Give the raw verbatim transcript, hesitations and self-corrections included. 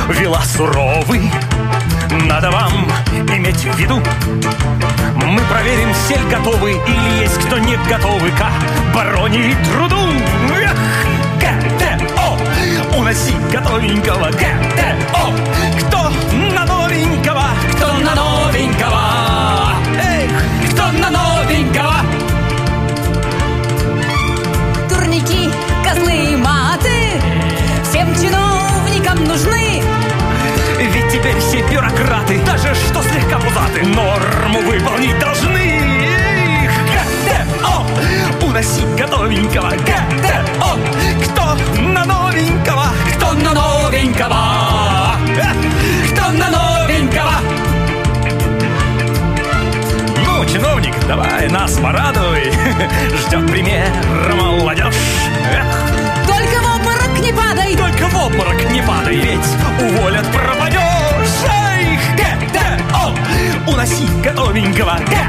вела суровый. Надо вам иметь в виду, мы проверим, все ли готовы или есть кто не готовы к обороне и труду. Эх, ГТО, уноси готовенького. ГТО, кто на новенького, кто на новенького. Эх, кто на новенького. Турники, козлы и маты всем чиновникам нужны. Ведь теперь все бюрократы, даже что слегка пузаты, норму выполнить должны. Эх, ГТО, уноси готовенького. ГТО, кто на новенького, кто на новенького. Эх, кто на новенького. Ну, чиновник, давай нас порадуй. Ждет примера молодежь. Эх. Только в обморок не падай, только в обморок не падай, ведь уволят пропадешь. Эх, ГТО, уноси готовенького.